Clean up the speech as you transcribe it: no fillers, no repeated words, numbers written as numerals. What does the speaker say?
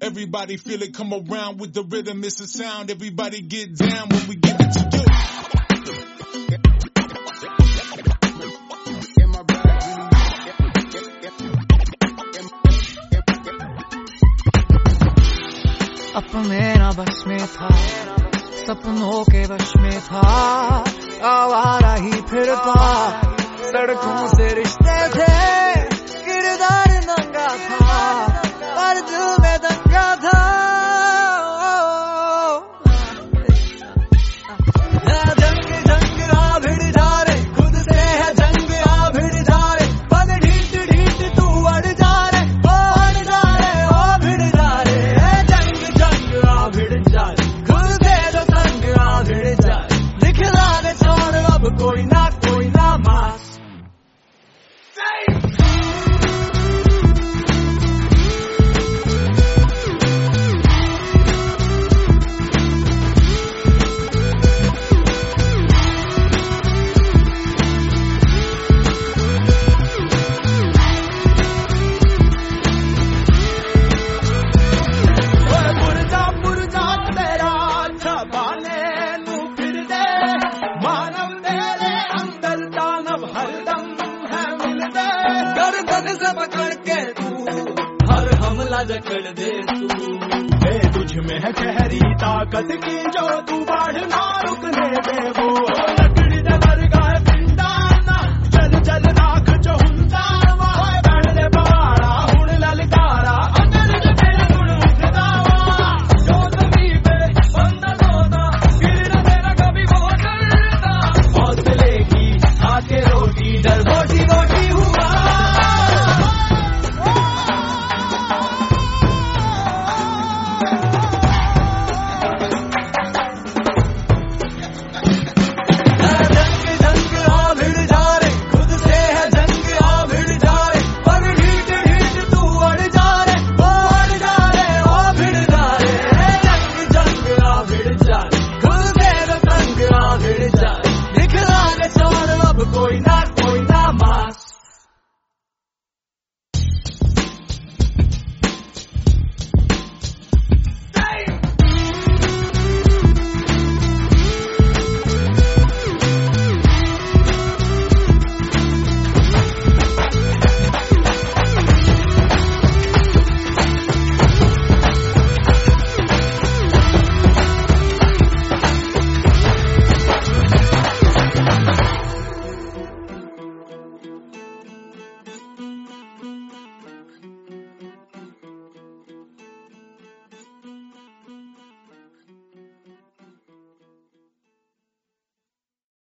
Everybody feel it, come around with the rhythm, it's a sound. Everybody get down when we give it to you. अपने ना बस में था, सपनों के वश में था, आवारा ही फिरता, सड़कों से रिश्ते थे, किरदार नंगा था, पर दिल में दंगा था। जंग जंग आ भिड़ जा रे, खुद से है जंग आ भिड़ जा रे, पन ढीठ ढीठ तू अड़ जा रे, ओ अड़ जा रे, ओ भिड़ जा रे, जंग जंग आ भिड़ जा रे, खुद से जो संग आ भिड़ जा रे, दिखलाने छोड़ अब कोई ना मास। से पकड़ के तू हर हमला जकड़ दे तू, तुझ में है गहरी ताकत की जो तू बाढ़ ना रुकने दे वो।